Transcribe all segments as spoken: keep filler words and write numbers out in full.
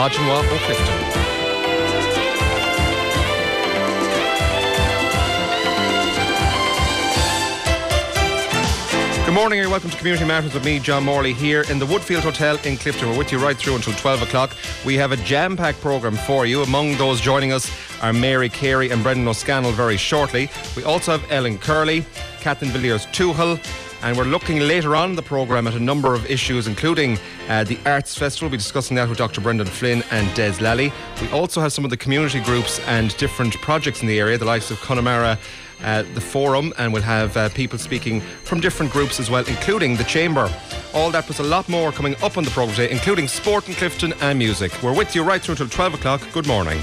Modgenwa Ó Clifton. Good morning and welcome to Community Matters with me, John Morley, here in the Woodfield Hotel in Clifton. We're with you right through until twelve o'clock. We have a jam-packed programme for you. Among those joining us are Mary Carey and Brendan O'Scannell very shortly. We also have Ellen Curley, Catherine Villiers-Tuchel, and we're looking later on in the programme at a number of issues, including uh, the Arts Festival. We'll be discussing that with Doctor Brendan Flynn and Des Lally. We also have some of the community groups and different projects in the area, the likes of Connemara, Uh, the Forum, and we'll have uh, people speaking from different groups as well, including the Chamber. All that plus a lot more coming up on the programme today, including sport in Clifton and music. We're with you right through until twelve o'clock. Good morning.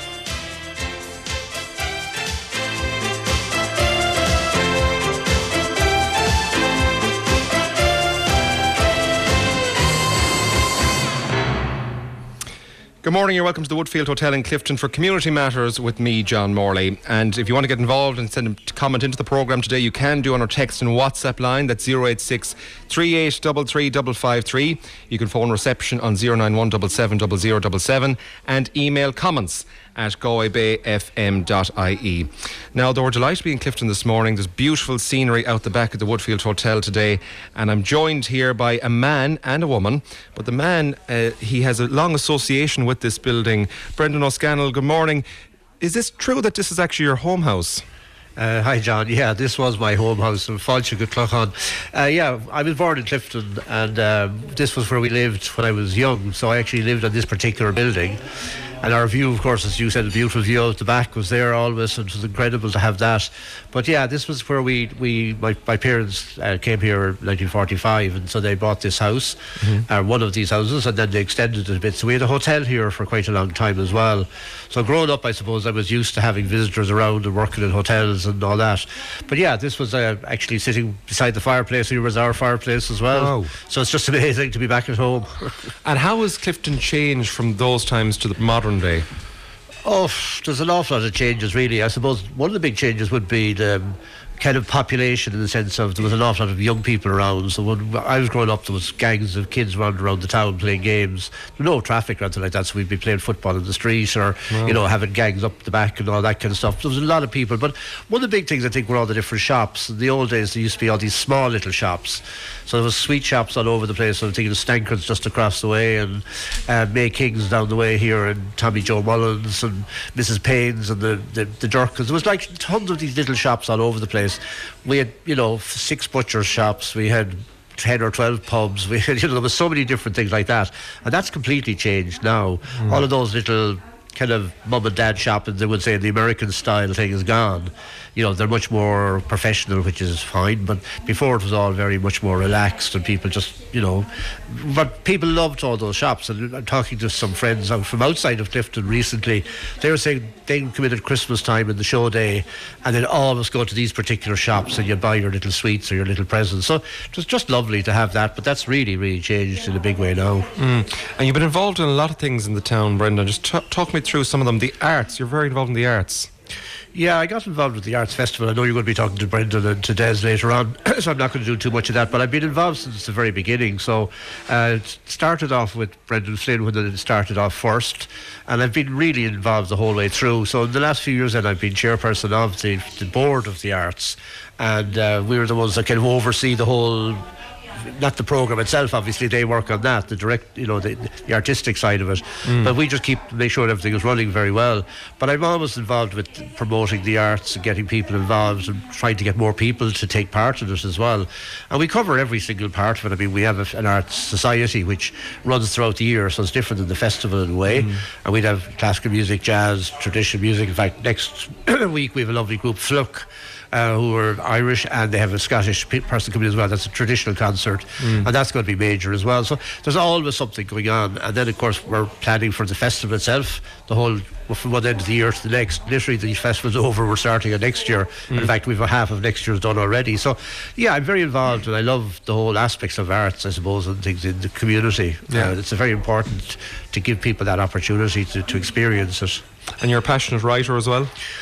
Good morning, you're welcome to the Woodfield Hotel in Clifton for Community Matters with me, John Morley. And if you want to get involved and send a comment into the programme today, you can do on our text and WhatsApp line. That's zero eight six, three eight three three five five three. You can phone reception on zero nine one seven seven zero zero seven seven and email comments at galway bay f m dot i e. Now, though we're delighted to be in Clifton this morning, there's beautiful scenery out the back of the Woodfield Hotel today, and I'm joined here by a man and a woman. But the man, uh, he has a long association with this building. Brendan O'Scannell, good morning. Is this true that this is actually your home house? Uh, hi John, yeah, this was my home house in Fáilte Go Clochán. Uh, yeah, I was born in Clifton, and um, this was where we lived when I was young, so I actually lived in this particular building. And our view, of course, as you said, a beautiful view out the back was there always, and it was incredible to have that. But yeah, this was where we, we my, my parents uh, came here in nineteen forty-five, and so they bought this house, mm-hmm. uh, one of these houses, and then they extended it a bit. So we had a hotel here for quite a long time as well. So growing up, I suppose, I was used to having visitors around and working in hotels and all that. But yeah, this was uh, actually sitting beside the fireplace. Here was our fireplace as well. Wow. So it's just amazing to be back at home. And how has Clifton changed from those times to the modern day? Oh, there's an awful lot of changes, really. I suppose one of the big changes would be the um, kind of population, in the sense of there was an awful lot of young people around. So when I was growing up, there was gangs of kids running around the town playing games. There was no traffic or anything like that, so we'd be playing football in the street, or wow. you know, having gangs up the back and all that kind of stuff. There was a lot of people. But one of the big things, I think, were all the different shops. In the old days, there used to be all these small little shops. So there was sweet shops all over the place. So I'm thinking of Stanker's just across the way, and uh, May King's down the way here, and Tommy Joe Mullins and Missus Payne's and the, the, the Durkins. There was like tons of these little shops all over the place. We had, you know, six butcher's shops. We had ten or twelve pubs. We had, you know, there was so many different things like that. And that's completely changed now. Mm. All of those little kind of mum and dad shopping, they would say, the American style thing is gone. You know, they're much more professional, which is fine, but before it was all very much more relaxed, and people just, you know, but people loved all those shops. And I'm talking to some friends from outside of Clifton recently. They were saying they'd come in at Christmas time in the show day, and they'd always go to these particular shops, and you'd buy your little sweets or your little presents. So it was just lovely to have that, but that's really, really changed in a big way now. Mm. And you've been involved in a lot of things in the town, Brendan. Just t- talk me through some of them. The arts, you're very involved in the arts. Yeah, I got involved with the Arts Festival. I know you're going to be talking to Brendan and to Des later on, so I'm not going to do too much of that, but I've been involved since the very beginning. So uh, it started off with Brendan Flynn when it started off first, and I've been really involved the whole way through. So in the last few years then, I've been chairperson of the, the board of the arts, and uh, we're the ones that kind of oversee the whole, not the programme itself, obviously they work on that, the direct, you know, the, the artistic side of it, mm. but we just keep make sure everything is running very well. But I'm always involved with promoting the arts and getting people involved and trying to get more people to take part in it as well. And we cover every single part of it. I mean, we have a, an arts society which runs throughout the year, so it's different than the festival in a way, mm. and we'd have classical music, jazz, traditional music. In fact, next week we have a lovely group, Fluke, Uh, who are Irish, and they have a Scottish person coming as well. That's a traditional concert, mm. and that's going to be major as well. So there's always something going on. And then, of course, we're planning for the festival itself, the whole, from one end of the year to the next. Literally, the festival's over, we're starting it next year. Mm. In fact, we've half of next year's done already. So, yeah, I'm very involved, and I love the whole aspects of arts, I suppose, and things in the community. Yeah. Uh, it's very important to give people that opportunity to, to experience it. And you're a passionate writer as well?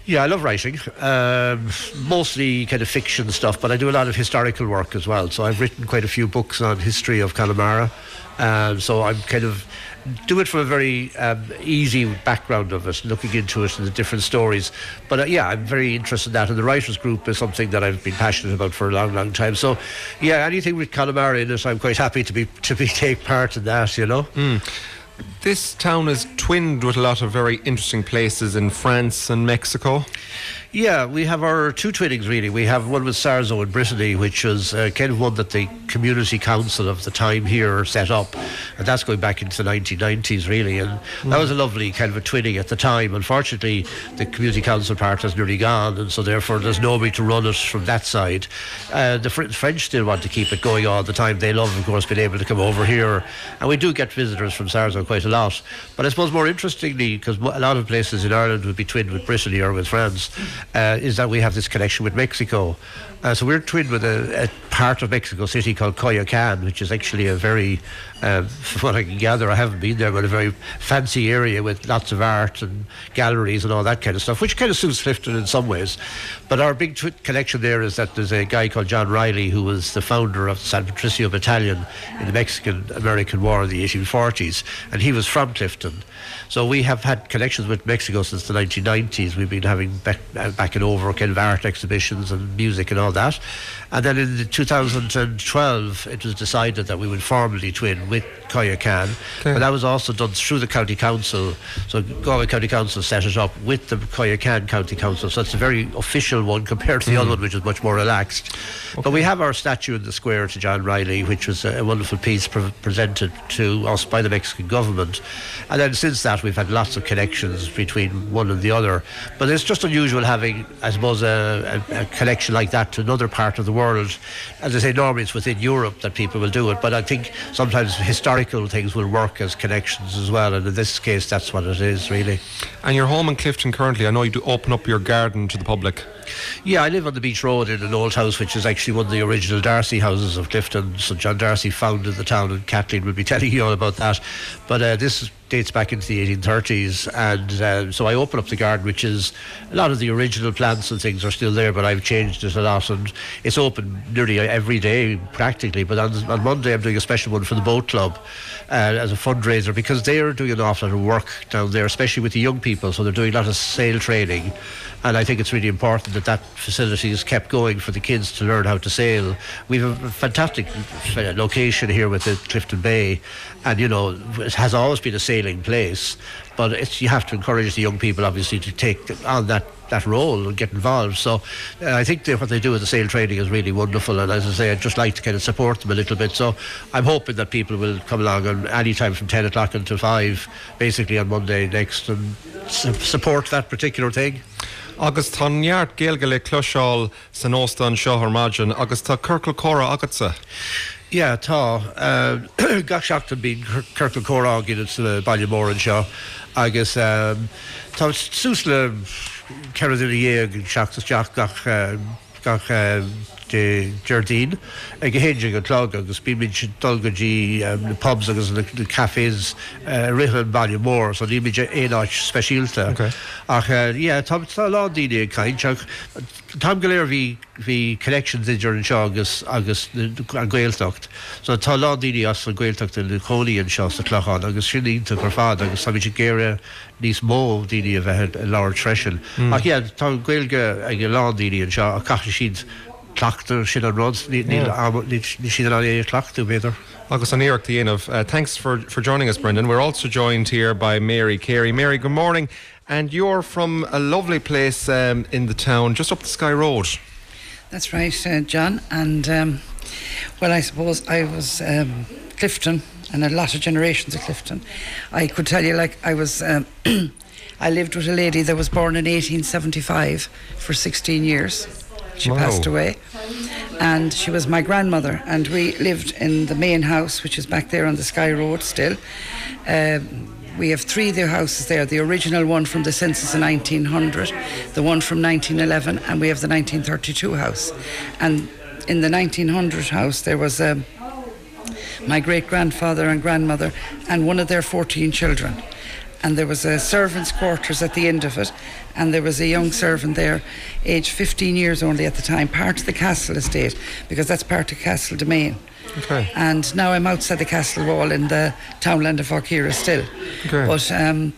Yeah, I love writing, um, mostly kind of fiction stuff, but I do a lot of historical work as well. So I've written quite a few books on history of Connemara. Um, so I'm kind of do it from a very um, easy background of it, looking into it and the different stories. But uh, yeah, I'm very interested in that. And the writers group is something that I've been passionate about for a long, long time. So yeah, anything with Connemara in it, I'm quite happy to be to be take part in that. You know. Mm. This town is twinned with a lot of very interesting places in France and Mexico. Yeah, we have our two twinnings really. We have one with Sarzo in Brittany, which was uh, kind of one that the community council of the time here set up, and that's going back into the nineteen nineties really, and mm. that was a lovely kind of a twinning at the time. Unfortunately, the community council part has nearly gone, and so therefore there's nobody to run it from that side. Uh, the Fr- French still want to keep it going all the time. They love, of course, being able to come over here, and we do get visitors from Sarzo quite a lot. But I suppose more interestingly, because a lot of places in Ireland would be twinned with Brittany or with France, Uh, is that we have this connection with Mexico. Uh, so we're twinned with a, a part of Mexico City called Coyoacan, which is actually a very, uh, from what I can gather, I haven't been there, but a very fancy area with lots of art and galleries and all that kind of stuff, which kind of suits Clifton in some ways. But our big tw- connection there is that there's a guy called John Riley, who was the founder of the San Patricio Battalion in the Mexican-American War in the eighteen forties, and he was from Clifton. So we have had connections with Mexico since the nineteen nineties. We've been having back, uh, back and over kind of art exhibitions and music and all that. And then in two thousand twelve, it was decided that we would formally twin with Coyoacan. Okay. But that was also done through the County Council. So Galway County Council set it up with the Coyoacan County Council. So it's a very official one compared to the mm. other one, which is much more relaxed. Okay. But we have our statue in the square to John Riley, which was a, a wonderful piece pre- presented to us by the Mexican government. And then since that, we've had lots of connections between one and the other. But it's just unusual having, I suppose, a, a, a connection like that to another part of the world. As I say, normally it's within Europe that people will do it, but I think sometimes historical things will work as connections as well, and in this case that's what it is really. And you're home in Clifton currently. I know you do open up your garden to the public. Yeah, I live on the Beach Road in an old house which is actually one of the original Darcy houses of Clifton. So John Darcy founded the town, and Kathleen will be telling you all about that. But uh, this dates back into the eighteen thirties, and uh, so I open up the garden, which is a lot of the original plants and things are still there, but I've changed it a lot, and it's open nearly every day practically. But on, on Monday I'm doing a special one for the boat club uh, as a fundraiser, because they're doing an awful lot of work down there, especially with the young people. So they're doing a lot of sail training, and I think it's really important that that facility is kept going for the kids to learn how to sail. We have a fantastic location here with the Clifton Bay, and you know, it has always been a sailing place, but it's, you have to encourage the young people obviously to take on that that role and get involved. So uh, I think that what they do with the sail training is really wonderful, and as I say, I'd just like to kind of support them a little bit. So I'm hoping that people will come along on any time from ten o'clock until five, basically on Monday next, and su- support that particular thing. Agus tá neart géalga le cloiseáil san óstáin seo ar maidin, agus tá Circle Cora agatsa. Yeah, tá. Uh, gach seachtain bín Circle Cora agin at le Ballymore an seo, agus um, tá sús le cead in a dhéag seachtas deach gach uh, gach uh, de Jardine ag a héidir go clog, agus bí mid sin dulgadí um, the pubs agus the, the cafés uh, rithe an Ballymore, so ní mid éáit speisialta. Okay. Ach, uh, yeah, tá tá lá daoine ag caint, ach Tám go léir bhí bhí connections idir an seo agus agus an Gaeltacht. So tá lá daoine as an Gaeltacht in the Cholaí an seo sa clachán, agus sin ionta gur fad, agus tá mid géire níos mó daoine a bheith a leabhar freisin. Mm. Ach, yeah, tá Gaelga ag a lá daoine an seo, a caiithfidh siad clachtar sin an rud, ní siad an é clachtú beidir. Agus an éireacht dhéanamh. Uh, thanks for, for joining us, Brendan. We're also joined here by Mary Carey. Mary, good morning. And you're from a lovely place um, in the town, just up the Sky Road. That's right, uh, John. And, um, well, I suppose I was um, Clifton, and a lot of generations of Clifton. I could tell you, like, I was... Um, I lived with a lady that was born in eighteen seventy-five for sixteen years. She wow. passed away, and she was my grandmother, and we lived in the main house, which is back there on the Sky Road still. Um, we have three of the houses there, the original one from the census in nineteen hundred, the one from nineteen eleven, and we have the nineteen thirty-two house. And in the nineteen hundred house there was um, my great grandfather and grandmother and one of their fourteen children. and there was a servant's quarters at the end of it, and there was a young servant there, aged fifteen years only at the time, part of the castle estate, because that's part of Castle Domain. Okay. And now I'm outside the castle wall in the townland of Aughera still. Okay. But um,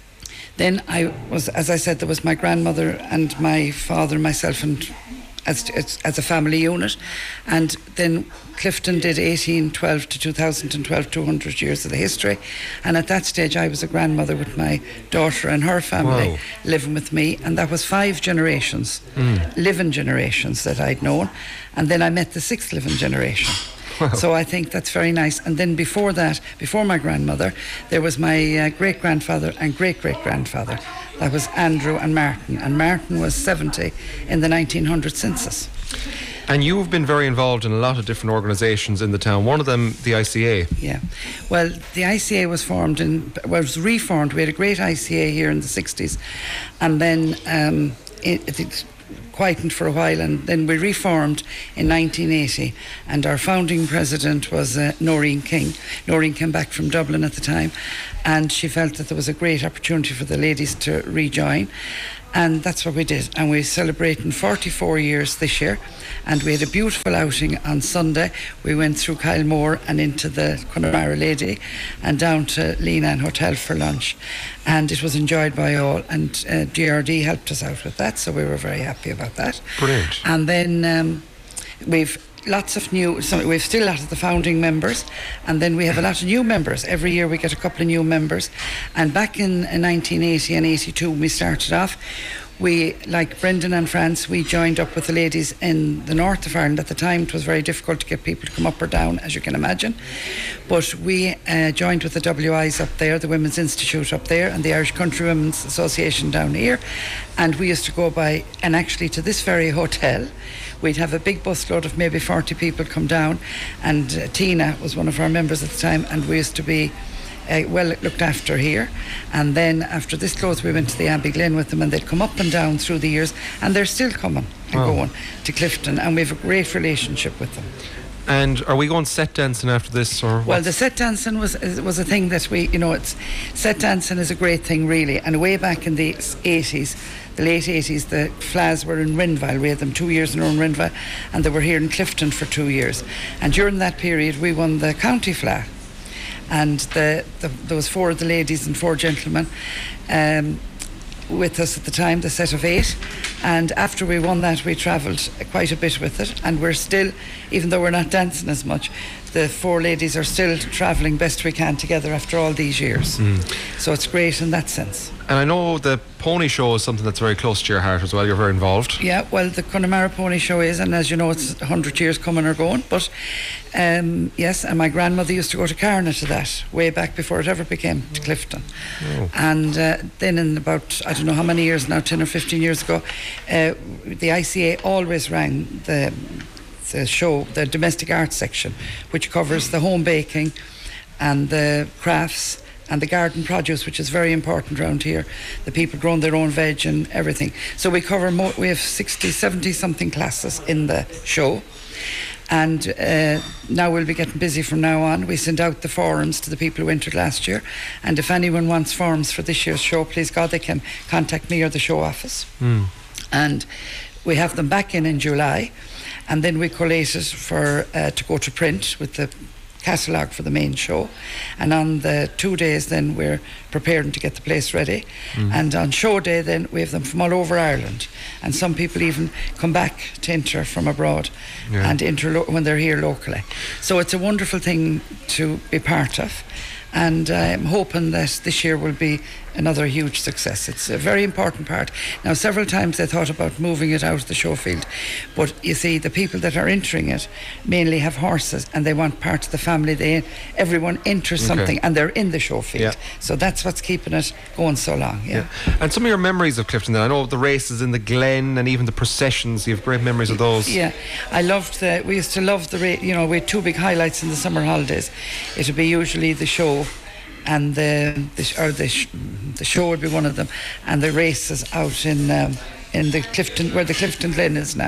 then I was, as I said, there was my grandmother and my father and myself, and as, as, as a family unit. And then Clifton did eighteen twelve to two thousand twelve, two hundred years of the history. And at that stage I was a grandmother with my daughter and her family. Wow. Living with me, and that was five generations, mm. living generations that I'd known. And then I met the sixth living generation. Wow. So I think that's very nice. And then before that, before my grandmother, there was my uh, great-grandfather and great-great-grandfather. That was Andrew and Martin. And Martin was seventy in the nineteen hundred census. And you've been very involved in a lot of different organisations in the town. One of them, the I C A. Yeah. Well, the I C A was formed in, well, it was reformed. We had a great I C A here in the sixties. And then um, it, it quietened for a while, and then we reformed in nineteen eighty, and our founding president was uh, Noreen King. Noreen came back from Dublin at the time, and she felt that there was a great opportunity for the ladies to rejoin, and that's what we did. And we're celebrating forty-four years this year, and we had a beautiful outing on Sunday. We went through Kylemore and into the Connemara Lady and down to Leenan Hotel for lunch, and it was enjoyed by all, and uh, G R D helped us out with that, so we were very happy about that. Brilliant. And then um, we've lots of new, so we've still a lot of the founding members, and then we have a lot of new members. Every year we get a couple of new members, and back in, in nineteen eighty and eighty-two when we started off, we, like Brendan and France, we joined up with the ladies in the north of Ireland. At the time it was very difficult to get people to come up or down, as you can imagine, but we uh, joined with the W Is up there, the Women's Institute up there, and the Irish Country Women's Association down here, and we used to go by, and actually to this very hotel we'd have a big busload of maybe forty people come down, and uh, Tina was one of our members at the time, and we used to be Uh, well looked after here. And then after this closed, we went to the Abbey Glen with them, and they'd come up and down through the years, and they're still coming and wow. going to Clifton, and we have a great relationship with them. And are we going set dancing after this, or well, the set dancing was was a thing that we, you know, it's set dancing is a great thing really. And way back in the eighties, the late eighties, the Flas were in Renville. We had them two years in in Renville, and they were here in Clifton for two years. And during that period, we won the county Fla. And the, the, there was four of the ladies and four gentlemen um, with us at the time, the set of eight. And after we won that, we travelled quite a bit with it. And we're still, even though we're not dancing as much, the four ladies are still travelling best we can together after all these years. Mm. So it's great in that sense. And I know the pony show is something that's very close to your heart as well. You're very involved. Yeah, well, the Connemara Pony Show is, and as you know, it's one hundred years coming or going. But um, yes, and my grandmother used to go to Carna to that way back before it ever became to Clifton. Oh. And uh, then in about, I don't know how many years now, ten or fifteen years ago, uh, the I C A always rang the the show, the domestic arts section, which covers the home baking and the crafts and the garden produce, which is very important around here. The people growing their own veg and everything. So we cover, mo- we have sixty, seventy something classes in the show. And uh, now we'll be getting busy from now on. We send out the forums to the people who entered last year. And if anyone wants forums for this year's show, please God, they can contact me or the show office. Mm. And we have them back in in July. And then we collate it for uh, to go to print with the catalogue for the main show. And on the two days then we're preparing to get the place ready. Mm. And on show day then we have them from all over Ireland. And some people even come back to enter from abroad yeah. and enter lo- when they're here locally. So it's a wonderful thing to be part of. And I'm hoping that this year will be another huge success. It's a very important part. Now, several times they thought about moving it out of the show field, but you see, the people that are entering it mainly have horses, and they want part of the family. They everyone enters okay. something, and they're in the show field. Yeah. So that's what's keeping it going so long. Yeah. yeah. And some of your memories of Clifton. Then I know the races in the Glen and even the processions. You have great memories of those. Yeah, I loved the. We used to love the. Ra- you know, we had two big highlights in the summer holidays. It would be usually the show. And the, the or the sh- the show would be one of them, and the races out in um, in the Clifton, where the Clifton Glen is now.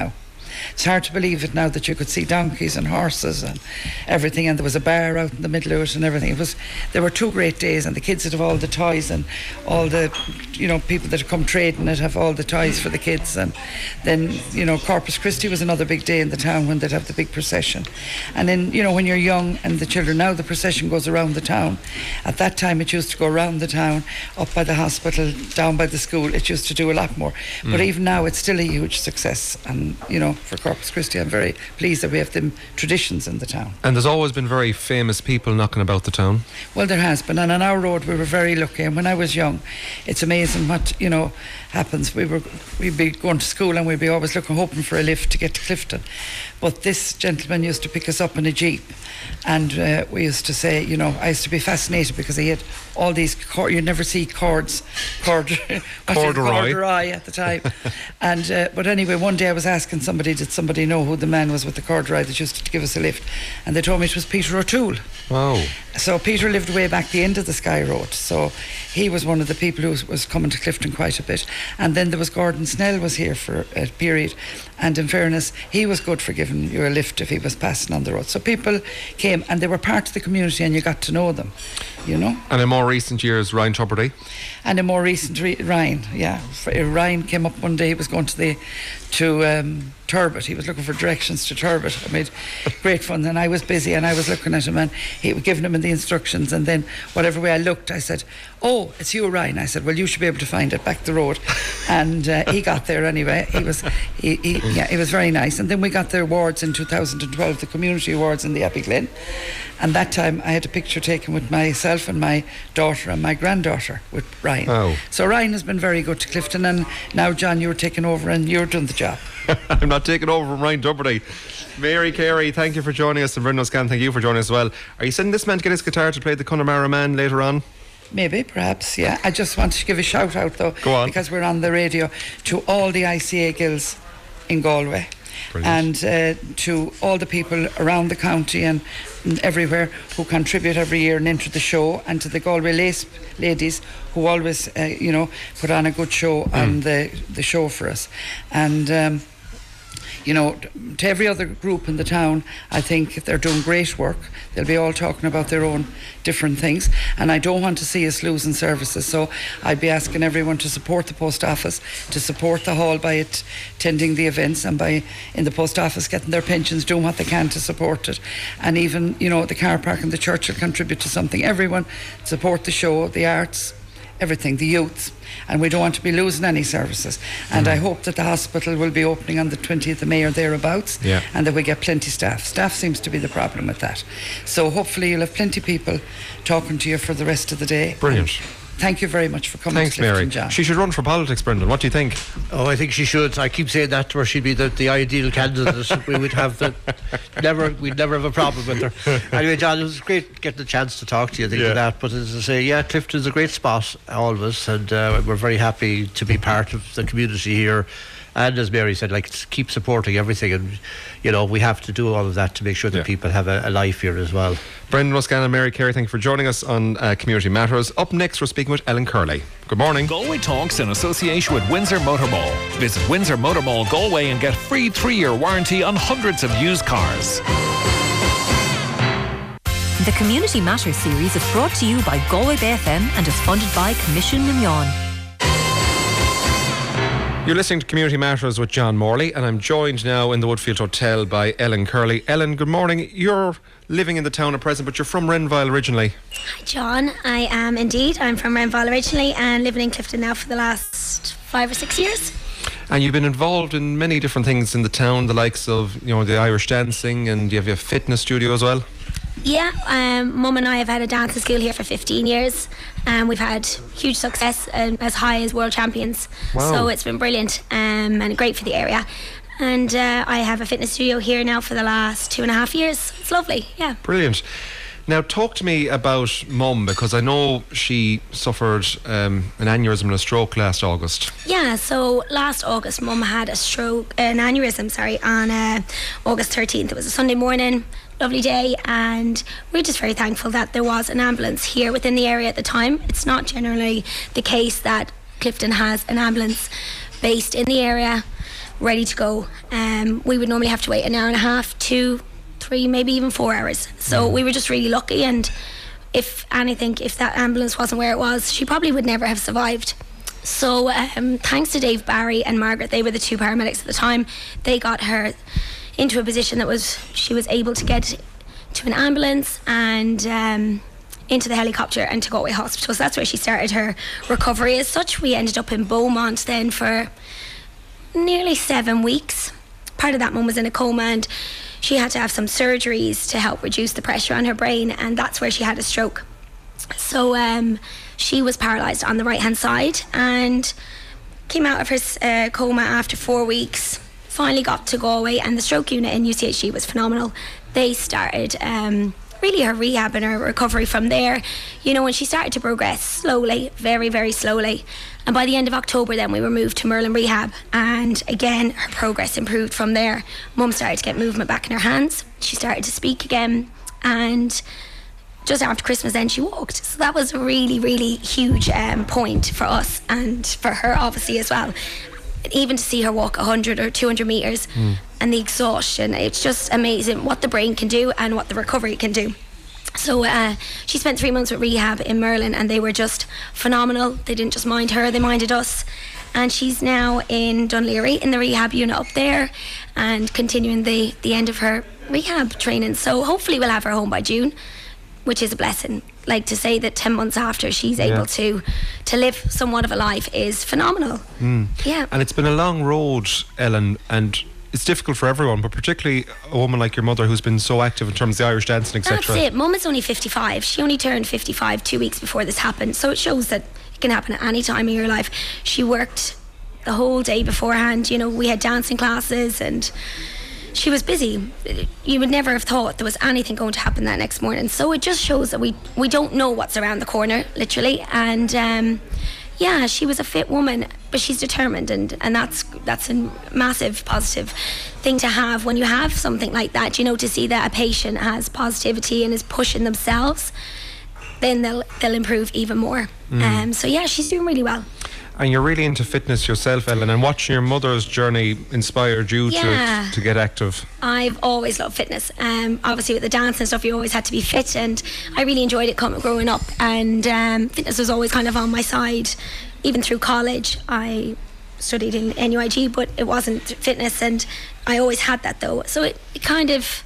It's hard to believe it now that you could see donkeys and horses and everything, and there was a bar out in the middle of it and everything. It was there were two great days, and the kids would have all the toys, and all the, you know, people that come trading it have all the toys for the kids. And then, you know, Corpus Christi was another big day in the town when they'd have the big procession. And then, you know, when you're young and the children, now the procession goes around the town. At that time it used to go around the town, up by the hospital, down by the school. It used to do a lot more. Mm. But even now it's still a huge success. And, you know, for Corpus Christi, I'm very pleased that we have them traditions in the town. And there's always been very famous people knocking about the town. Well, there has been, and on our road we were very lucky. And when I was young, it's amazing what, you know, happens. We were we'd be going to school and we'd be always looking, hoping for a lift to get to Clifton. But this gentleman used to pick us up in a jeep, and uh, we used to say, you know, I used to be fascinated because he had all these cord, you'd never see cords, cord, corduroy. corduroy at the time. And uh, but anyway, one day I was asking somebody, did somebody know who the man was with the corduroy that used to give us a lift? And they told me it was Peter O'Toole. Wow. So Peter lived way back the end of the Sky Road, so he was one of the people who was coming to Clifton quite a bit. And then there was Gordon Snell was here for a period, and in fairness, he was good for giving you a lift if he was passing on the road. So people came and they were part of the community, and you got to know them, you know. And in more recent years, Ryan Tubridy. And in more recent, re- Ryan, yeah, Ryan came up one day. He was going to the to um, Turbot. He was looking for directions to Turbot. I made great fun, and I was busy, and I was looking at him, and he was giving him the instructions. And then, whatever way I looked, I said, "Oh, it's you, Ryan." I said, "Well, you should be able to find it back the road." And uh, he got there anyway. He was, he, he, yeah, it was very nice. And then we got the awards in two thousand twelve, the community awards in the Abbey Glen. And that time, I had a picture taken with myself and my daughter and my granddaughter with Ryan. Oh. So Ryan has been very good to Clifton, and now, John, you're taking over and you're doing the job. I'm not taking over from Ryan Tubridy. Mary Carey, thank you for joining us, and Brendan O'Scann, thank you for joining us as well. Are you sending this man to get his guitar to play the Connemara Man later on? Maybe, perhaps, yeah. I just want to give a shout out, though, Go on. because we're on the radio, to all the I C A Guilds in Galway. Brilliant. And uh, to all the people around the county and, and everywhere who contribute every year and enter the show, and to the Galway Lace ladies who always, uh, you know, put on a good show mm. on the, the show for us. And um, you know, to every other group in the town, I think they're doing great work. They'll be all talking about their own different things, and I don't want to see us losing services. So I'd be asking everyone to support the post office, to support the hall by it, attending the events, and by in the post office getting their pensions, doing what they can to support it. And even, you know, the car park and the church will contribute to something. Everyone support the show, the arts, everything, the youth, and we don't want to be losing any services. And mm. I hope that the hospital will be opening on the twentieth of May or thereabouts, yeah. and that we get plenty staff. Staff seems to be the problem with that. So hopefully you'll have plenty of people talking to you for the rest of the day. Brilliant. And thank you very much for coming. Thanks, to Clifton, Mary. John. She should run for politics, Brendan. What do you think? Oh, I think she should. I keep saying that to her. She'd be the, the ideal candidate. We would have the never. We'd never have a problem with her. Anyway, John, it was great getting the chance to talk to you. Think yeah. of that. But as I say, yeah, Clifton's a great spot, always, and uh, we're very happy to be part of the community here. And as Mary said, like, keep supporting everything, and you know, we have to do all of that to make sure that yeah. people have a, a life here as well. Brendan O'Scann and Mary Carey, thank you for joining us on uh, Community Matters. Up next, we're speaking with Ellen Curley. Good morning. Galway Talks in association with Windsor Motor Mall. Visit Windsor Motor Mall Galway and get free three-year warranty on hundreds of used cars. The Community Matters series is brought to you by Galway Bay F M and is funded by Commission Mignon. You're listening to Community Matters with John Morley, and I'm joined now in the Woodfield Hotel by Ellen Curley. Ellen, good morning. You're living in the town at present, but you're from Renville originally. Hi, John. I am indeed. I'm from Renville originally and living in Clifton now for the last five or six years. And you've been involved in many different things in the town, the likes of, you know, the Irish dancing, and you have a fitness studio as well. Yeah, um, Mum and I have had a dancing school here for fifteen years, and we've had huge success, um, as high as world champions. Wow. So it's been brilliant um, and great for the area. And uh, I have a fitness studio here now for the last two and a half years. It's lovely, yeah. Brilliant. Now, talk to me about Mum, because I know she suffered um, an aneurysm and a stroke last August. Yeah, so last August, Mum had a stroke, an aneurysm, sorry, on uh, August thirteenth. It was a Sunday morning. Lovely day, and we're just very thankful that there was an ambulance here within the area at the time. It's not generally the case that Clifton has an ambulance based in the area ready to go. Um, we would normally have to wait an hour and a half, two, three, maybe even four hours. So we were just really lucky, and if anything, if that ambulance wasn't where it was, she probably would never have survived. So um, thanks to Dave Barry and Margaret, they were the two paramedics at the time, they got her into a position that was she was able to get to an ambulance and um, into the helicopter and to Galway Hospital. So that's where she started her recovery. As such, we ended up in Beaumont then for nearly seven weeks. Part of that mum was in a coma, and she had to have some surgeries to help reduce the pressure on her brain, and that's where she had a stroke. So um, she was paralysed on the right hand side and came out of her uh, coma after four weeks. Finally got to Galway, and the stroke unit in U C H D was phenomenal. They started um, really her rehab and her recovery from there. You know, when she started to progress slowly, very, very slowly. And by the end of October then we were moved to Merlin Rehab, and again her progress improved from there. Mum started to get movement back in her hands. She started to speak again, and just after Christmas then she walked. So that was a really, really huge um, point for us and for her obviously as well. Even to see her walk one hundred or two hundred metres mm. and the exhaustion, it's just amazing what the brain can do and what the recovery can do. So uh, she spent three months with rehab in Merlin, and they were just phenomenal. They didn't just mind her, they minded us. And she's now in Dunleary in the rehab unit up there and continuing the, the end of her rehab training. So hopefully we'll have her home by June, which is a blessing. Like, to say that ten months after she's yeah. able to to live somewhat of a life is phenomenal. Mm. Yeah. And it's been a long road, Ellen, and it's difficult for everyone, but particularly a woman like your mother who's been so active in terms of the Irish dancing, et cetera. That's it. Mum is only fifty-five. She only turned fifty-five two weeks before this happened. So it shows that it can happen at any time in your life. She worked the whole day beforehand. You know, we had dancing classes and she was busy. You would never have thought there was anything going to happen that next morning. So it just shows that we, we don't know what's around the corner, literally. And um, yeah, she was a fit woman, but she's determined, and, and that's that's a massive positive thing to have when you have something like that. You know, to see that a patient has positivity and is pushing themselves, then they'll they'll improve even more. Mm. Um, so yeah, she's doing really well. And you're really into fitness yourself, Ellen, and watching your mother's journey inspired you yeah. to to get active. I've always loved fitness. Um, obviously with the dance and stuff, you always had to be fit, and I really enjoyed it coming, growing up, and um, fitness was always kind of on my side. Even through college, I studied in N U I G, but it wasn't fitness, and I always had that though. So it, it kind of,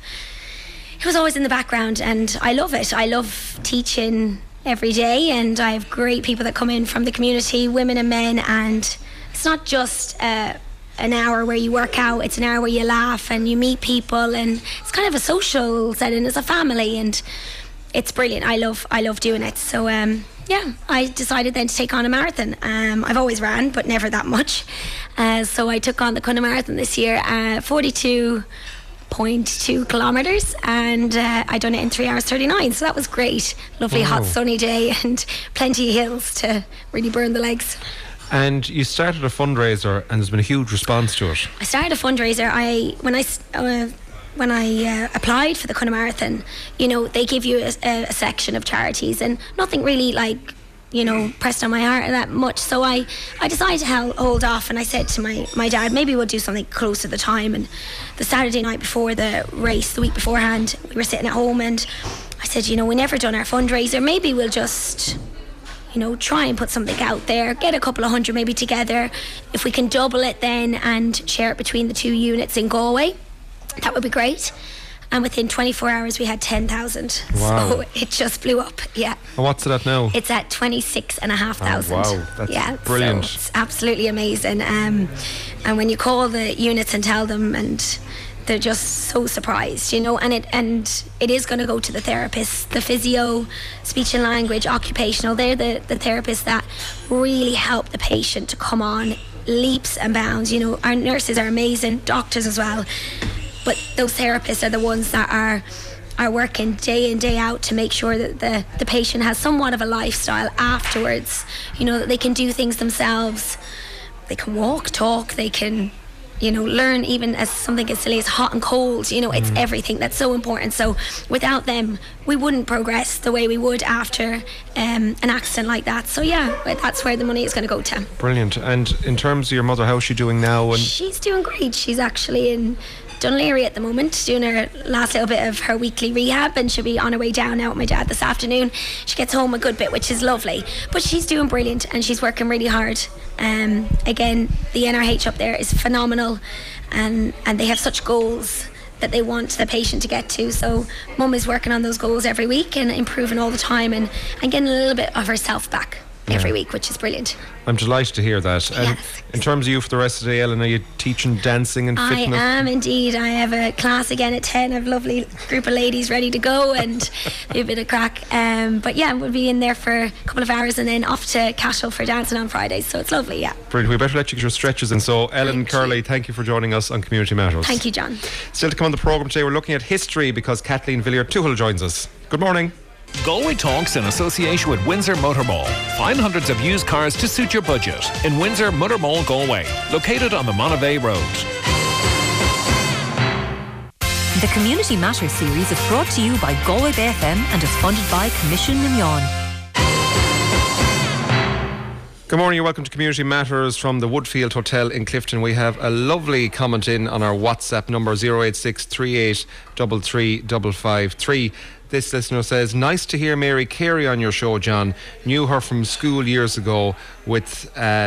it was always in the background, and I love it. I love teaching every day, and I have great people that come in from the community, women and men, and it's not just uh, an hour where you work out, it's an hour where you laugh and you meet people, and it's kind of a social setting as a family, and it's brilliant. I love I love doing it. So um, yeah, I decided then to take on a marathon. Um, I've always ran, but never that much. Uh, so I took on the Cunna Marathon this year, uh, forty-two point two kilometres, and uh, I done it in three hours thirty-nine, so that was great. Lovely wow. hot sunny day and plenty of hills to really burn the legs. And you started a fundraiser, and there's been a huge response to it. I started a fundraiser. I when I uh, when I uh, applied for the Cunna Marathon, you know, they give you a, a section of charities, and nothing really like, you know, pressed on my heart that much. So I, I decided to hel- hold off, and I said to my, my dad, maybe we'll do something close to the time. And the Saturday night before the race, the week beforehand, we were sitting at home, and I said, you know, we never done our fundraiser. Maybe we'll just, you know, try and put something out there, get a couple of hundred maybe together. If we can double it then and share it between the two units in Galway, that would be great. And within twenty-four hours we had ten thousand. Wow. So it just blew up. Yeah. And what's it at now? It's at twenty-six and a half thousand. Oh, wow, that's yeah, brilliant. So it's absolutely amazing. Um, and when you call the units and tell them, and they're just so surprised, you know, and it and it is going to go to the therapists, the physio, speech and language, occupational. They're the, the therapists that really help the patient to come on leaps and bounds. You know, our nurses are amazing, doctors as well. But those therapists are the ones that are are working day in, day out to make sure that the, the patient has somewhat of a lifestyle afterwards. You know, that they can do things themselves. They can walk, talk, they can you know, learn even as something as silly as hot and cold. You know, it's mm. everything that's so important. So without them, we wouldn't progress the way we would after um, an accident like that. So yeah, that's where the money is going to go to. Brilliant. And in terms of your mother, how's she doing now? And she's doing great. She's actually in Dunleary at the moment, doing her last little bit of her weekly rehab, and she'll be on her way down now with my dad this afternoon. She gets home a good bit, which is lovely, but she's doing brilliant and she's working really hard. Um, again, the N R H up there is phenomenal, and, and they have such goals that they want the patient to get to. So mum is working on those goals every week and improving all the time, and, and getting a little bit of herself back every yeah. week, which is brilliant. I'm delighted to hear that. And yes. in terms of you for the rest of the day, Ellen, are you teaching dancing and I fitness? I am indeed. I have a class again at ten. I have a lovely group of ladies ready to go and a bit of crack. Um, but yeah, we'll be in there for a couple of hours and then off to Cashel for dancing on Fridays. So it's lovely, yeah. Brilliant. We better let you get your stretches in. So Ellen thank Curley, you. thank you for joining us on Community Matters. Thank you, John. Still to come on the programme today, we're looking at history because Kathleen Villiers-Tuchel joins us. Good morning. Galway Talks in association with Windsor Motor Mall. Find hundreds of used cars to suit your budget in Windsor Motor Mall, Galway, located on the Monavey Road. The Community Matters series is brought to you by Galway Bay F M and is funded by Commission Nimyon. Good morning, you're welcome to Community Matters from the Woodfield Hotel in Clifton. We have a lovely comment in on our WhatsApp number zero eight six three eight three three five five three. This listener says, nice to hear Mary Carey on your show, John. Knew her from school years ago with uh,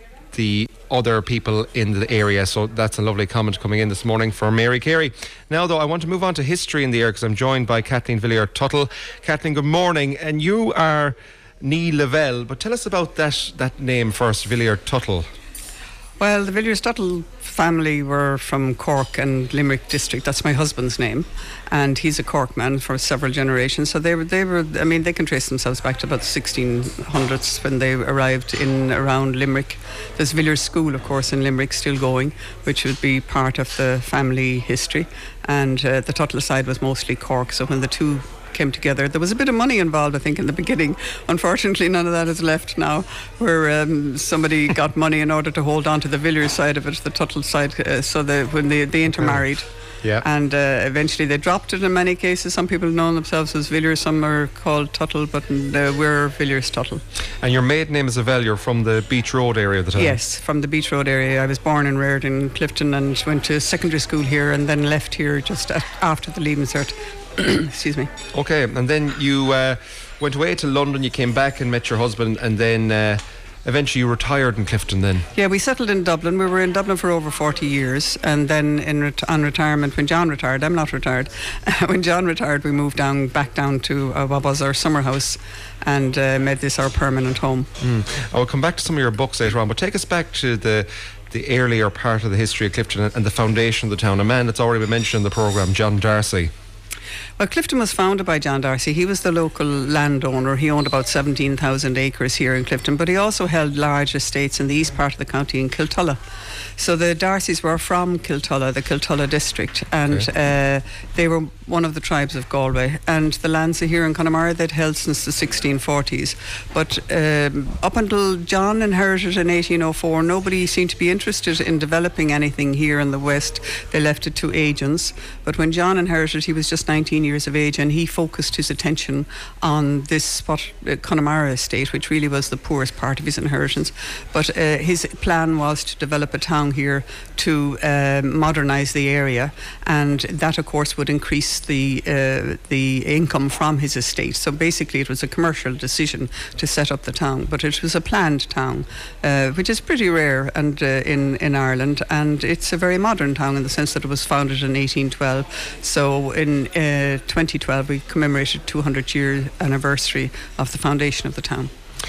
the other people in the area. So that's a lovely comment coming in this morning for Mary Carey. Now, though, I want to move on to history in the air because I'm joined by Kathleen Villiers-Tuchel. Kathleen, good morning. And you are Ní Lavelle, but tell us about that, that name first, Villiers-Tuchel. Well, the Villiers-Tuchel family were from Cork and Limerick district. That's my husband's name, and he's a Cork man for several generations. So they were, they were. I mean, they can trace themselves back to about the sixteen hundreds when they arrived in around Limerick. There's Villiers School, of course, in Limerick, still going, which would be part of the family history. And uh, the Tuchel side was mostly Cork. So when the two came together, there was a bit of money involved, I think, in the beginning. Unfortunately, none of that is left now, where um, somebody got money in order to hold on to the Villiers side of it, the Tuchel side, uh, so that when they, they intermarried. Yeah. And uh, eventually they dropped it in many cases. Some people know themselves as Villiers, some are called Tuchel, but uh, we're Villiers-Tuchel. And your maiden name is Lavelle. You're from the Beach Road area at the time? Yes, from the Beach Road area. I was born and reared in Clifton and went to secondary school here and then left here just after the Leaving Cert. Excuse me. Okay, and then you uh, went away to London, you came back and met your husband, and then uh, eventually you retired in Clifton then. Yeah, we settled in Dublin. We were in Dublin for over forty years, and then in ret- on retirement, when John retired, I'm not retired, when John retired, we moved down back down to uh, what was our summer house and uh, made this our permanent home. Mm. I will come back to some of your books later on, but take us back to the the earlier part of the history of Clifton and the foundation of the town. A man that's already been mentioned in the programme, John Darcy. Well, Clifton was founded by John Darcy. He was the local landowner. He owned about seventeen thousand acres here in Clifton, but he also held large estates in the east part of the county in Kiltulla. So the Darcys were from Kiltulla, the Kiltulla district, and okay. uh, they were one of the tribes of Galway. And the lands here in Connemara they'd held since the sixteen forties. But um, up until John inherited in eighteen oh four, nobody seemed to be interested in developing anything here in the west. They left it to agents. But when John inherited, he was just nineteen years of age, and he focused his attention on this what, uh, Connemara estate, which really was the poorest part of his inheritance. But uh, his plan was to develop a town here to uh, modernise the area, and that of course would increase the uh, the income from his estate. So basically it was a commercial decision to set up the town, but it was a planned town, uh, which is pretty rare and uh, in, in Ireland, and it's a very modern town in the sense that it was founded in eighteen twelve. So in uh, twenty twelve we commemorated two hundred year anniversary of the foundation of the town.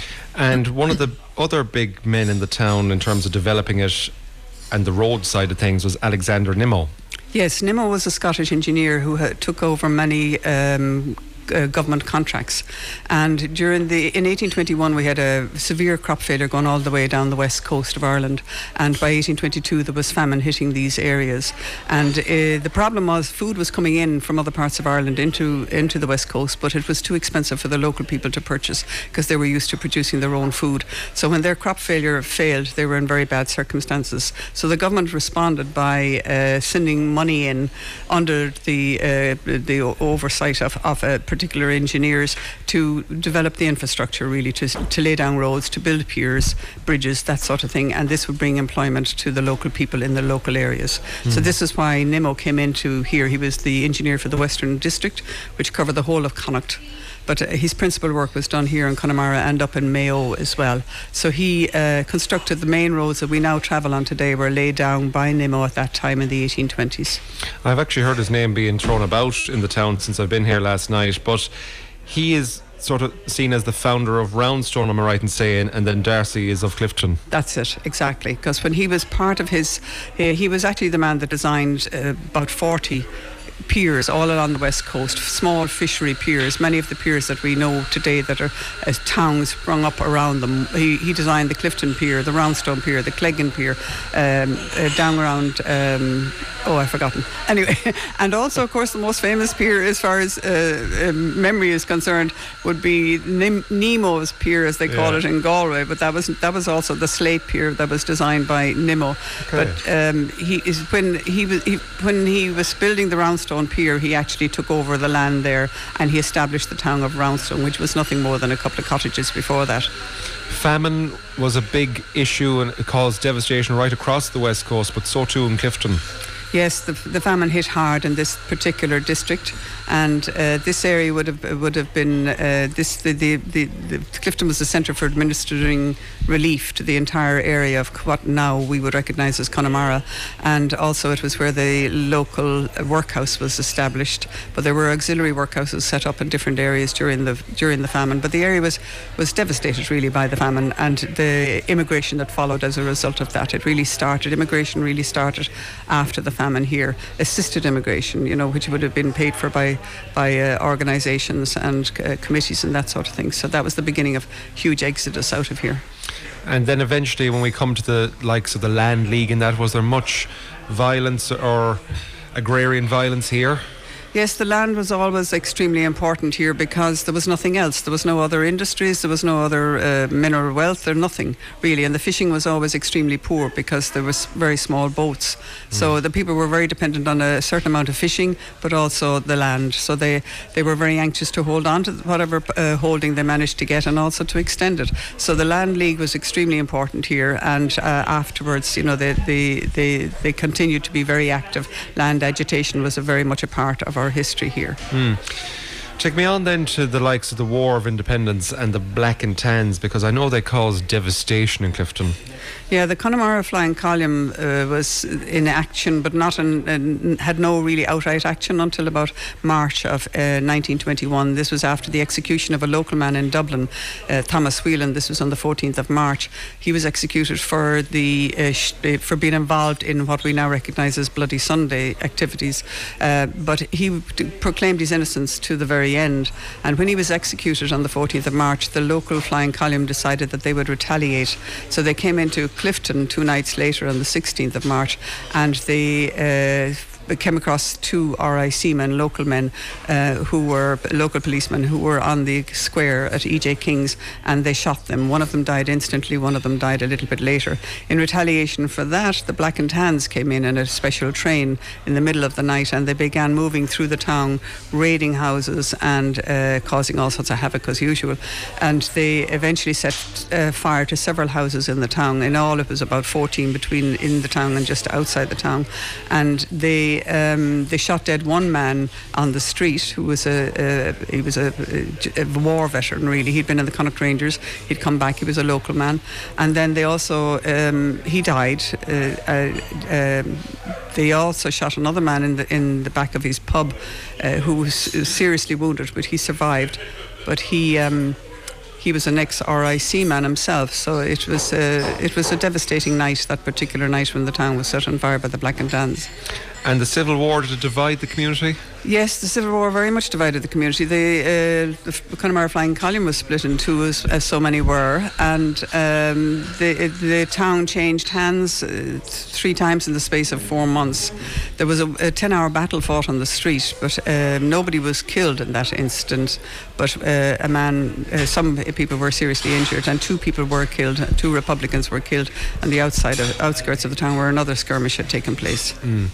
And one of the other big men in the town in terms of developing it and the road side of things was Alexander Nimmo. Yes, Nimmo was a Scottish engineer who ha- took over many um, uh, government contracts. And during the in eighteen twenty-one we had a severe crop failure going all the way down the west coast of Ireland, and by eighteen twenty-two there was famine hitting these areas. And uh, the problem was food was coming in from other parts of Ireland into into the west coast, but it was too expensive for the local people to purchase because they were used to producing their own food. So when their crop failure failed, they were in very bad circumstances. So the government responded by uh, sending money in under the uh, the oversight of, of uh, particular engineers to develop the infrastructure, really, to to lay down roads, to build piers, bridges, that sort of thing, and this would bring employment to the local people in the local areas. Mm. So this is why Nimmo came into here. He was the engineer for the Western District, which covered the whole of Connacht. But uh, his principal work was done here in Connemara and up in Mayo as well. So he uh, constructed the main roads that we now travel on today were laid down by Nimmo at that time in the eighteen twenties. I've actually heard his name being thrown about in the town since I've been here last night, but he is sort of seen as the founder of Roundstone, am I right in saying, and then Darcy is of Clifton. That's it, exactly, because when he was part of his, uh, he was actually the man that designed uh, about forty piers all along the west coast, small fishery piers, many of the piers that we know today that are as towns sprung up around them. He, he designed the Clifton Pier, the Roundstone Pier, the Cleggan Pier, um, uh, down around, um, oh I've forgotten. Anyway, and also of course the most famous pier as far as uh, um, memory is concerned would be Nim- Nemo's Pier, as they call yeah. it in Galway, but that was that was also the Slate Pier that was designed by Nimmo. Okay. But um, he is when he was he, when he was building the Roundstone Pier, he actually took over the land there and he established the town of Roundstone, which was nothing more than a couple of cottages before that. Famine was a big issue and it caused devastation right across the west coast, but so too in Clifton. Yes, the, the famine hit hard in this particular district, and uh, this area would have would have been uh, this the, the, the, the Clifton was the centre for administering relief to the entire area of what now we would recognise as Connemara, and also it was where the local workhouse was established. But there were auxiliary workhouses set up in different areas during the during the famine. But the area was was devastated really by the famine and the immigration that followed as a result of that. It really started immigration really started after the famine. Famine here, assisted immigration, you know, which would have been paid for by by uh, organisations and uh, committees and that sort of thing. So that was the beginning of huge exodus out of here. And then eventually, when we come to the likes of the Land League, and that, was there much violence or agrarian violence here? Yes, the land was always extremely important here because there was nothing else. There was no other industries, there was no other uh, mineral wealth, or nothing really. And the fishing was always extremely poor because there was very small boats. Mm. So the people were very dependent on a certain amount of fishing, but also the land. So they, they were very anxious to hold on to whatever uh, holding they managed to get and also to extend it. So the Land League was extremely important here. And uh, afterwards, you know, they, they, they, they continued to be very active. Land agitation was a very much a part of our history here. Mm. Take me on then to the likes of the War of Independence and the Black and Tans, because I know they caused devastation in Clifton. Yeah, the Connemara Flying Column uh, was in action, but not in, in, had no really outright action until about March of uh, nineteen twenty-one. This was after the execution of a local man in Dublin, uh, Thomas Whelan. This was on the fourteenth of March. He was executed for the uh, sh- for being involved in what we now recognise as Bloody Sunday activities. Uh, but he d- proclaimed his innocence to the very end. And when he was executed on the fourteenth of March, the local Flying Column decided that they would retaliate. So they came into Clifton two nights later on the sixteenth of March, and they uh, came across two R I C men, local men, uh, who were local policemen who were on the square at E J King's, and they shot them. One of them died instantly, one of them died a little bit later. In retaliation for that, the Black and Tans came in in a special train in the middle of the night, and they began moving through the town, raiding houses and uh, causing all sorts of havoc as usual. And they eventually set uh, fire to several houses in the town. In all, it was about fourteen between in the town and just outside the town. And they Um, they shot dead one man on the street who was a, a he was a, a war veteran really. He'd been in the Connacht Rangers. He'd come back. He was a local man, and then they also um, he died. Uh, uh, um, they also shot another man in the in the back of his pub, uh, who was seriously wounded, but he survived. But he. Um, He was an ex-R I C man himself, so it was a, it was a devastating night, that particular night when the town was set on fire by the Black and Tans. And the Civil War, did it divide the community? Yes, the Civil War very much divided the community. The, uh, the Connemara Flying Column was split in two, as, as so many were, and um, the the town changed hands uh, three times in the space of four months. There was a ten-hour battle fought on the street, but uh, nobody was killed in that instant. But uh, a man, uh, some people were seriously injured, and two people were killed. Two Republicans were killed, and the outside of, outskirts of the town where another skirmish had taken place. Mm.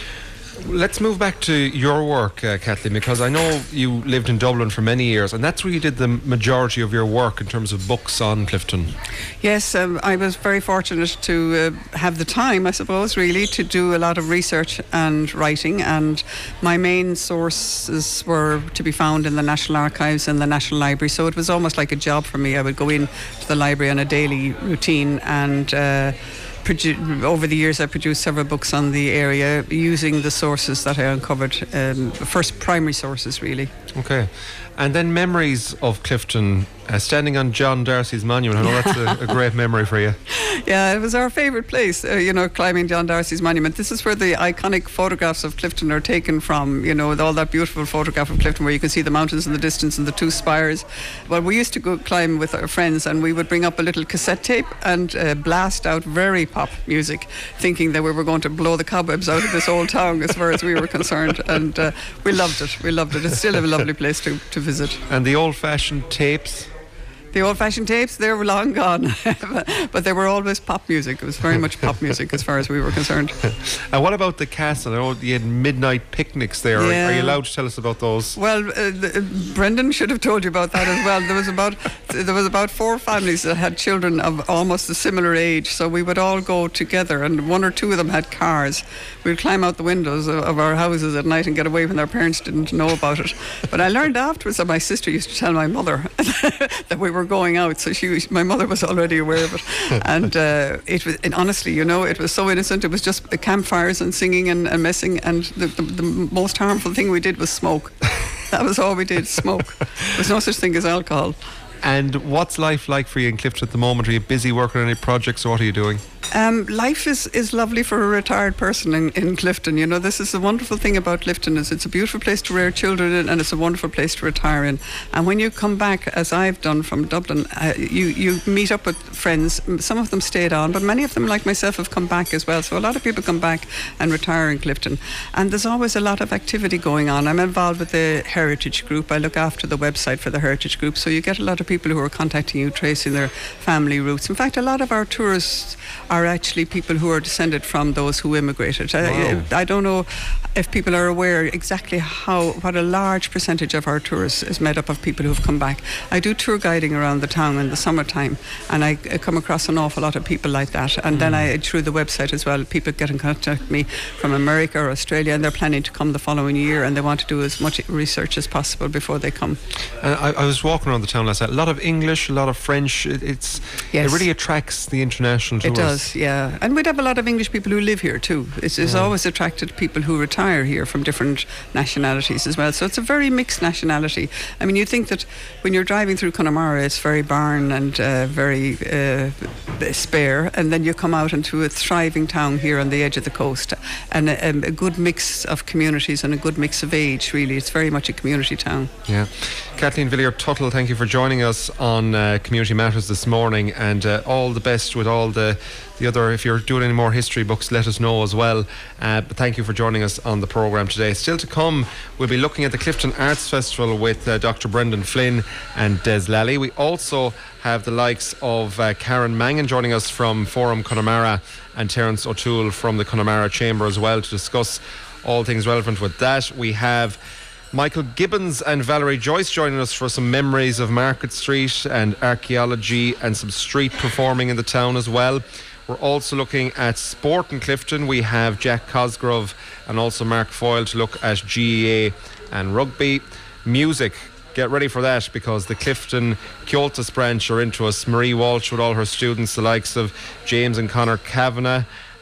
Let's move back to your work, uh, Kathleen, because I know you lived in Dublin for many years, and that's where you did the majority of your work in terms of books on Clifton. Yes, um, I was very fortunate to uh, have the time, I suppose, really, to do a lot of research and writing, and my main sources were to be found in the National Archives and the National Library, so it was almost like a job for me. I would go in to the library on a daily routine, and uh, Produ- over the years I produced several books on the area using the sources that I uncovered, um, first primary sources really. Okay. And then memories of Clifton, uh, standing on John Darcy's monument. I know that's a, a great memory for you. Yeah, it was our favourite place, uh, you know, climbing John Darcy's monument. This is where the iconic photographs of Clifton are taken from, you know, with all that beautiful photograph of Clifton where you can see the mountains in the distance and the two spires. Well, we used to go climb with our friends, and we would bring up a little cassette tape and uh, blast out very pop music, thinking that we were going to blow the cobwebs out of this old town as far as we were concerned. And uh, we loved it. We loved it. It's still a lovely place to, to visit. And the old-fashioned tapes? The old-fashioned tapes, they were long gone, but they were always pop music. It was very much pop music as far as we were concerned. And what about the castle? I know you had midnight picnics there. Yeah. Are you allowed to tell us about those? Well, uh, the, uh, Brendan should have told you about that as well. There was about there was about four families that had children of almost a similar age, so we would all go together, and one or two of them had cars. We would climb out the windows of, of our houses at night and get away when their parents didn't know about it. But I learned afterwards that my sister used to tell my mother that we were going out, so she was, my mother was already aware of it. And uh, it was, and honestly, you know, it was so innocent. It was just campfires and singing and, and messing, and the, the, the most harmful thing we did was smoke. That was all we did, smoke. There was no such thing as alcohol. And what's life like for you in Clifton at the moment? Are you busy working on any projects, or what are you doing? Um, life is, is lovely for a retired person in, in Clifton. You know, this is the wonderful thing about Clifton, is it's a beautiful place to rear children in, and it's a wonderful place to retire in. And when you come back, as I've done from Dublin, uh, you, you meet up with friends. Some of them stayed on, but many of them, like myself, have come back as well. So a lot of people come back and retire in Clifton. And there's always a lot of activity going on. I'm involved with the Heritage Group. I look after the website for the Heritage Group. So you get a lot of people who are contacting you, tracing their family roots. In fact, a lot of our tourists are actually people who are descended from those who immigrated. Wow. I, I don't know if people are aware exactly how what a large percentage of our tourists is made up of people who have come back. I do tour guiding around the town in the summertime, and I, I come across an awful lot of people like that. And mm. then I, through the website as well, people get in contact with me from America or Australia, and they're planning to come the following year, and they want to do as much research as possible before they come. Uh, I, I was walking around the town last night. A lot of English, a lot of French. It, it's yes. It really attracts the international tourists. It does, yeah. And we'd have a lot of English people who live here too. It's, it's yeah. always attracted people who retire here from different nationalities as well. So it's a very mixed nationality. I mean, you think that when you're driving through Connemara, it's very barren and uh, very uh, spare, and then you come out into a thriving town here on the edge of the coast, and a, a good mix of communities and a good mix of age, really. It's very much a community town. Yeah. Kathleen Villiers-Tuttle, thank you for joining us on uh, Community Matters this morning, and uh, all the best with all the the other, if you're doing any more history books, let us know as well. Uh, but thank you for joining us on the programme today. Still to come, we'll be looking at the Clifton Arts Festival with uh, Doctor Brendan Flynn and Des Lally. We also have the likes of uh, Karen Mangan joining us from Forum Connemara, and Terence O'Toole from the Connemara Chamber as well, to discuss all things relevant with that. We have Michael Gibbons and Valerie Joyce joining us for some memories of Market Street and archaeology and some street performing in the town as well. We're also looking at sport in Clifton. We have Jack Cosgrove and also Mark Foyle to look at G A A and rugby. Music, get ready for that, because the Clifton Comhaltas branch are into us. Marie Walsh with all her students, the likes of James and Connor Kavanagh,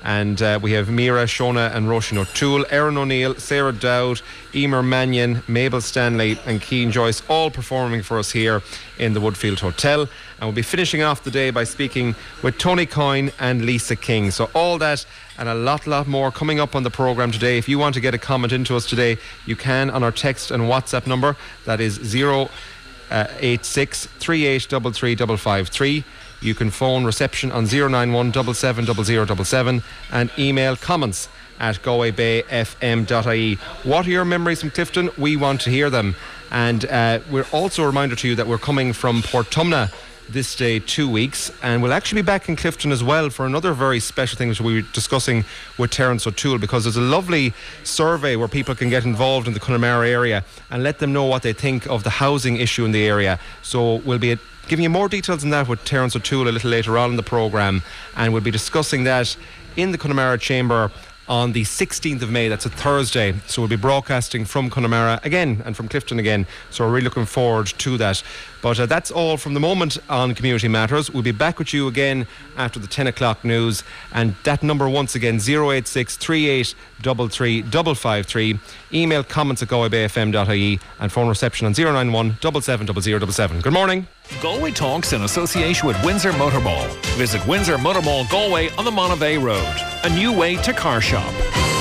And uh, we have Mira, Shona and Roisin O'Toole, Erin O'Neill, Sarah Dowd, Emer Mannion, Mabel Stanley and Keane Joyce, all performing for us here in the Woodfield Hotel. And we'll be finishing off the day by speaking with Tony Coyne and Lisa King. So all that and a lot, lot more coming up on the programme today. If you want to get a comment into us today, you can on our text and WhatsApp number. That is zero eight six, three eight three three five five three. You can phone reception on zero nine one seven seven zero zero seven seven and email comments at galway bay f m dot I E. What are your memories from Clifton? We want to hear them. And uh, we're also a reminder to you that we're coming from Portumna this day two weeks, and we'll actually be back in Clifton as well for another very special thing which we'll be discussing with Terence O'Toole, because there's a lovely survey where people can get involved in the Connemara area and let them know what they think of the housing issue in the area. So we'll be giving you more details on that with Terence O'Toole a little later on in the programme, and we'll be discussing that in the Connemara Chamber on the sixteenth of May. That's a Thursday. So we'll be broadcasting from Connemara again and from Clifton again. So we're really looking forward to that. But uh, that's all from the moment on Community Matters. We'll be back with you again after the ten o'clock news. And that number once again, zero eight six, three eight three three five five three. Email comments at galway bay f m dot I E and phone reception on zero nine one seven seven zero zero seven seven. Good morning. Galway Talks in association with Windsor Motor Mall. Visit Windsor Motor Mall Galway on the Monavey Road. A new way to car shop.